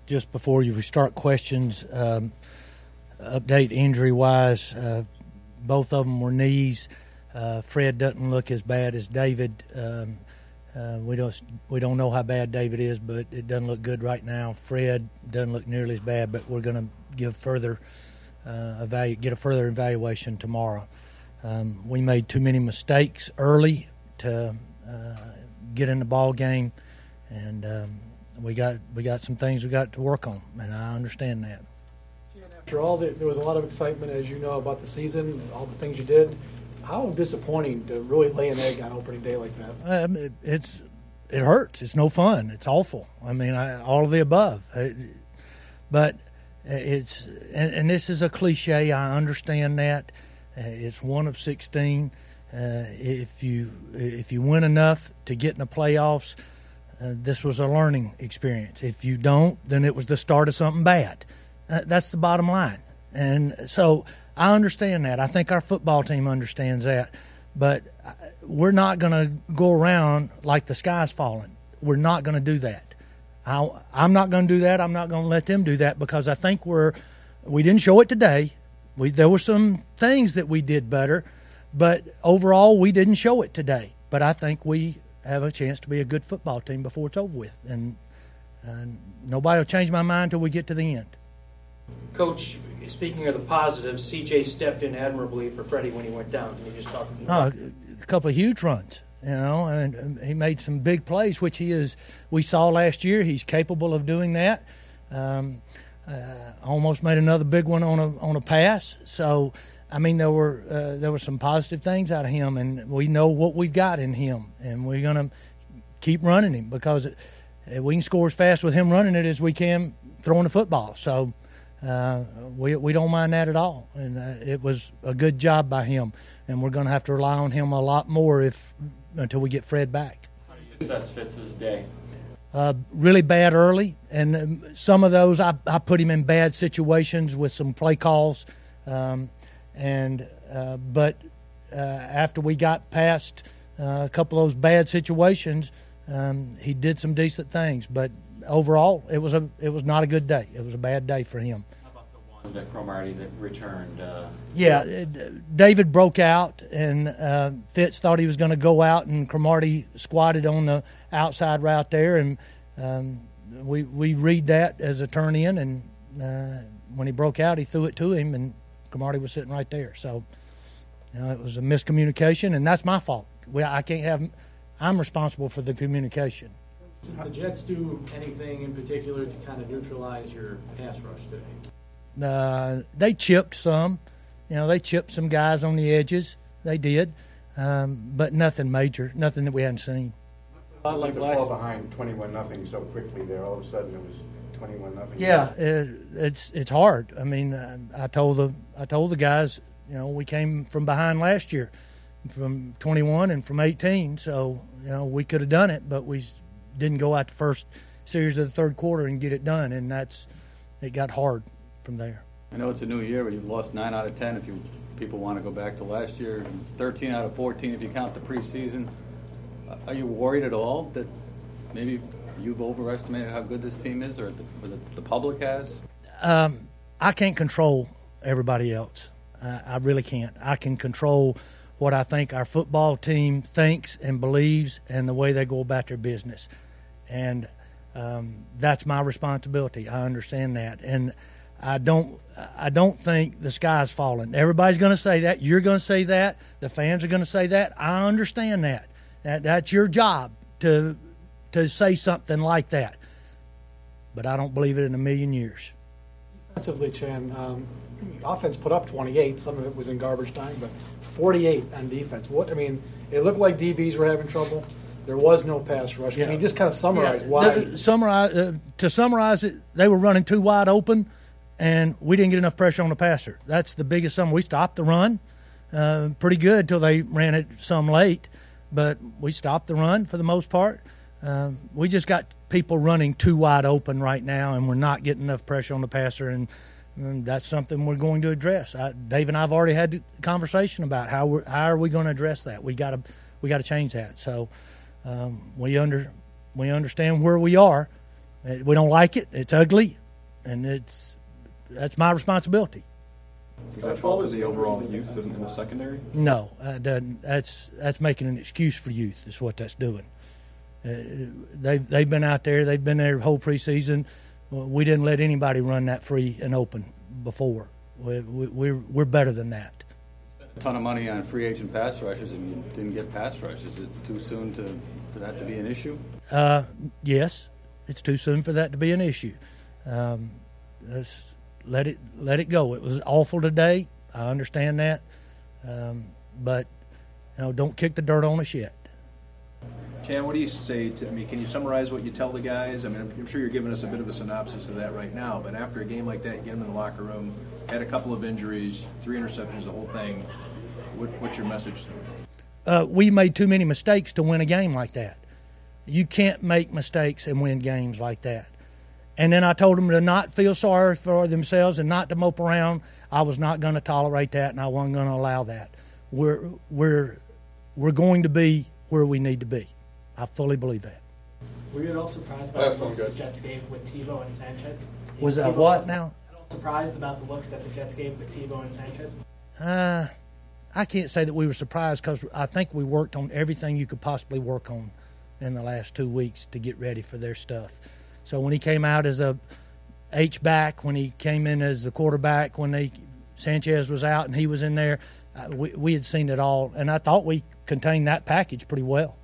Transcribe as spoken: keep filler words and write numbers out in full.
just before you start questions, um, update injury-wise, uh, both of them were knees. Uh, Fred doesn't look as bad as David. Um, uh, we don't we don't know how bad David is, but it doesn't look good right now. Fred doesn't look nearly as bad, but we're going to give further uh, evalu- get a further evaluation tomorrow. Um, we made too many mistakes early to uh, get in the ball game, and um, we got we got some things we got to work on, and I understand that. After all, there was a lot of excitement, as you know, about the season, all the things you did. How disappointing to really lay an egg on opening day like that? Um, it, it's it hurts. It's no fun. It's awful. I mean, I, all of the above. It, but it's and, and this is a cliche. I understand that. Uh, it's one of sixteen. Uh, if you if you win enough to get in the playoffs, uh, this was a learning experience. If you don't, then it was the start of something bad. Uh, that's the bottom line. And so I understand that. I think our football team understands that. But we're not going to go around like the sky's falling. We're not going to do that. I, I'm not going to do that. I'm not going to let them do that, because I think we're we didn't show it today. We there were some things that we did better, but overall we didn't show it today. But I think we have a chance to be a good football team before it's over with. And, and nobody will change my mind until we get to the end. Coach, speaking of the positives, C J stepped in admirably for Freddie when he went down. Can you just talk about that? Uh, a couple of huge runs, you know, and, and he made some big plays, which he is. We saw last year. He's capable of doing that. Um, uh, almost made another big one on a on a pass. So, I mean, there were uh, there were some positive things out of him, and we know what we've got in him, and we're gonna keep running him, because it, we can score as fast with him running it as we can throwing the football. So. Uh, we we don't mind that at all, and uh, it was a good job by him, and we're going to have to rely on him a lot more if until we get Fred back. How do you assess Fitz's day? Uh, really bad early, and um, some of those I, I put him in bad situations with some play calls, um, and uh, but uh, after we got past uh, a couple of those bad situations, um, he did some decent things, but. Overall, it was a it was not a good day. It was a bad day for him. How about the one that Cromartie that returned? Uh, yeah, it, David broke out, and uh, Fitz thought he was going to go out, and Cromartie squatted on the outside route there, and um, we we read that as a turn in, and uh, when he broke out, he threw it to him, and Cromartie was sitting right there. So, you know, it was a miscommunication, and that's my fault. We, I can't have. I'm responsible for the communication. Did the Jets do anything in particular to kind of neutralize your pass rush today? Uh, they chipped some. You know, they chipped some guys on the edges. They did. Um, but nothing major, nothing that we hadn't seen. A lot like to fall behind twenty-one nothing so quickly there. All of a sudden it was twenty-one nothing. Yeah, it, it's it's hard. I mean, I, I told the I told the guys, you know, we came from behind last year, from twenty-one and from eighteen. So, you know, we could have done it, but we didn't go out the first series of the third quarter and get it done, and that's it got hard from there. I know it's a new year, but you've lost nine out of ten if you people want to go back to last year, thirteen out of fourteen if you count the preseason. Are you worried at all that maybe you've overestimated how good this team is, or the, or the, the public has? Um, I can't control everybody else. I, I really can't. I can control what I think our football team thinks and believes and the way they go about their business. And um, that's my responsibility. I understand that. And I don't I don't think the sky's falling. Everybody's going to say that. You're going to say that. The fans are going to say that. I understand that. that. That's your job to to say something like that. But I don't believe it in a million years. Defensively, Chan, um, offense put up twenty-eight. Some of it was in garbage time, but forty-eight on defense. What I mean, it looked like D Bs were having trouble. There was no pass rush. Yeah. I mean, just kind of summarize yeah, why. The, summarize uh, to summarize it, they were running too wide open, and we didn't get enough pressure on the passer. That's the biggest sum. We stopped the run uh, pretty good until they ran it some late, but we stopped the run for the most part. Um, we just got people running too wide open right now, and we're not getting enough pressure on the passer, and, and that's something we're going to address. I, Dave and I have already had a conversation about how we're, how are we going to address that. We got to we got to change that. So um, we under we understand where we are, Uh, We don't like it. It's ugly, and it's that's my responsibility. Does that fall to the overall youth in, in the secondary? No, uh, doesn't. That's that's making an excuse for youth. Is what that's doing. Uh, they've they've been out there. They've been there the whole preseason. Well, we didn't let anybody run that free and open before. We, we, we're we're better than that. A ton of money on free agent pass rushes, and you didn't get pass rushes. Is it too soon to, for that to be an issue? Uh, yes, it's too soon for that to be an issue. Um, let's let it let it go. It was awful today. I understand that, um, but you know, don't kick the dirt on us yet. Chan, what do you say to, I mean, can you summarize what you tell the guys? I mean, I'm, I'm sure you're giving us a bit of a synopsis of that right now, but after a game like that, you get them in the locker room, had a couple of injuries, three interceptions, the whole thing. What, what's your message to them? Uh, we made too many mistakes to win a game like that. You can't make mistakes and win games like that. And then I told them to not feel sorry for themselves and not to mope around. I was not going to tolerate that, and I wasn't going to allow that. We're we're we're going to be where we need to be. I fully believe that. Were you at all surprised by Last the looks one, the Jets gave with Tebow and Sanchez? Was that Tebow- what now? At all surprised about the looks that the Jets gave with Tebow and Sanchez? Uh, I can't say that we were surprised because I think we worked on everything you could possibly work on in the last two weeks to get ready for their stuff. So when he came out as a H-back, when he came in as the quarterback, when they Sanchez was out and he was in there, uh, we, we had seen it all. And I thought we contained that package pretty well.